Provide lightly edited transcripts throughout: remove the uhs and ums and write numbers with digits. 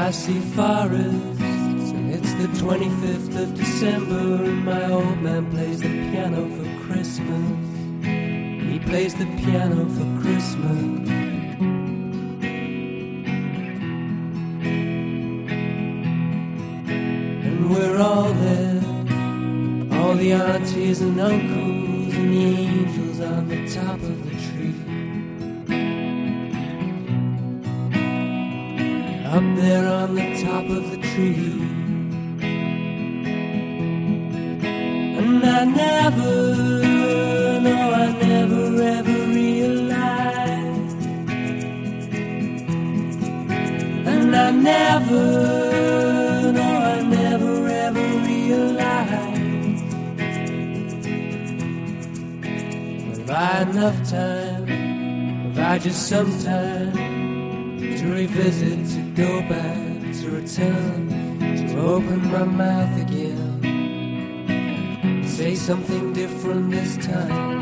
I see forests, and it's the 25th of December, and my old man plays the piano for Christmas. He plays the piano for Christmas. And we're all there, all the aunties and uncles and the angels on the top of the tree. Up there on the top of the tree. And I never, no, I never ever realized. And I never, no, I never ever realized. Have I enough time? Have I just some time to revisit, to go back, to return, to open my mouth again, say something different this time?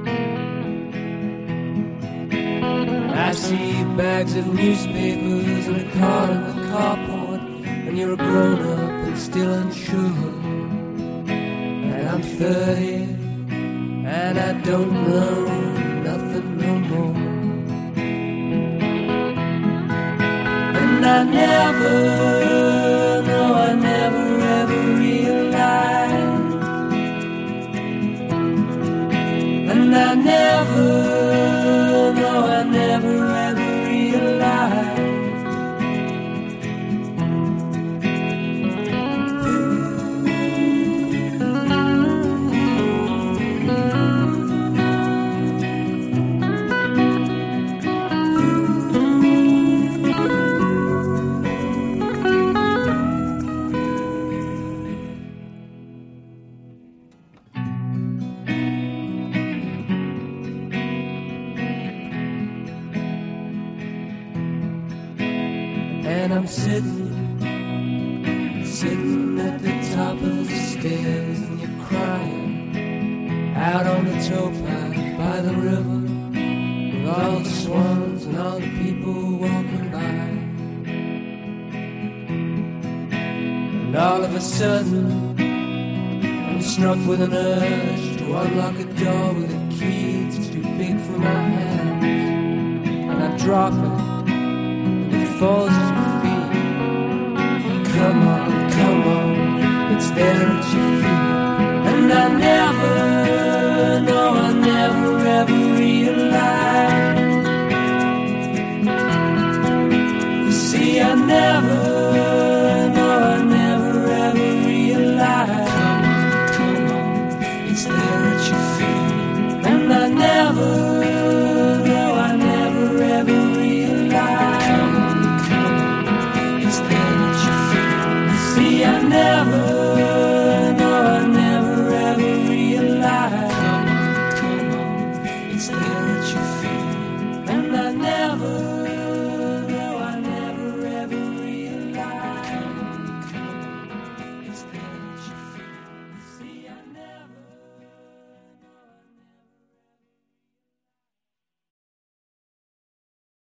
I see bags of newspapers and a car in the carport, and you're a grown-up and still unsure. And I'm 30, and I don't know nothing no more. And I never, no, I never ever realized. And I never, no, I never ever realized. And I'm sitting at the top of the stairs, and you're crying out on the towpath by the river, with all the swans and all the people walking by. And all of a sudden, I'm struck with an urge to unlock a door with a key that's too big for my hands. And I drop it, and it falls at your feet. Come on, it's there at your feet. And I never, no, I never ever realized. You see, I never, no, I never ever realized. Come on, it's there at your feet. And I never, no, I never ever realized.